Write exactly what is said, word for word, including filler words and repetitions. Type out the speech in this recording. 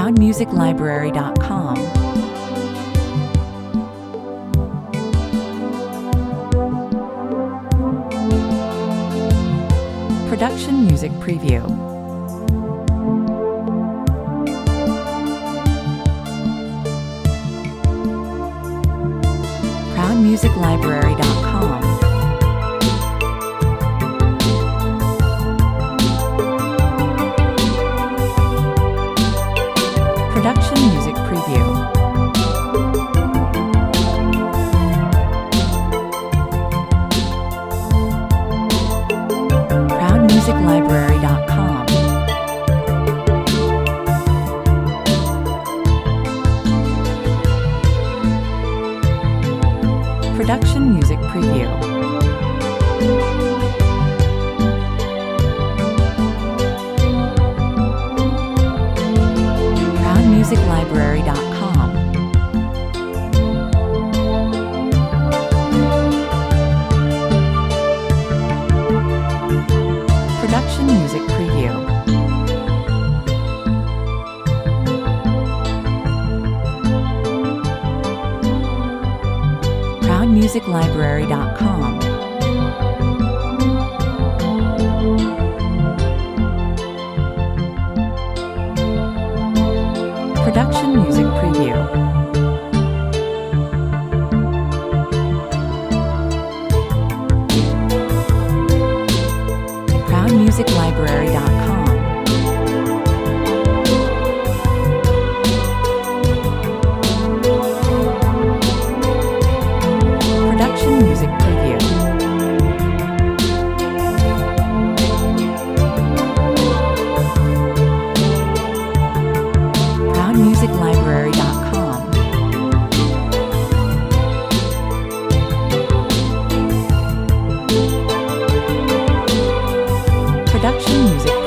proud music library dot com. Production Music Preview. proud music library dot com. Production Music Preview. proud music library dot com. Production Music Preview. proud music library dot com. Production Music Preview. proud music library dot com. Production Music Preview. proud music library dot com. Production Music Preview. proud music library dot com. Production Music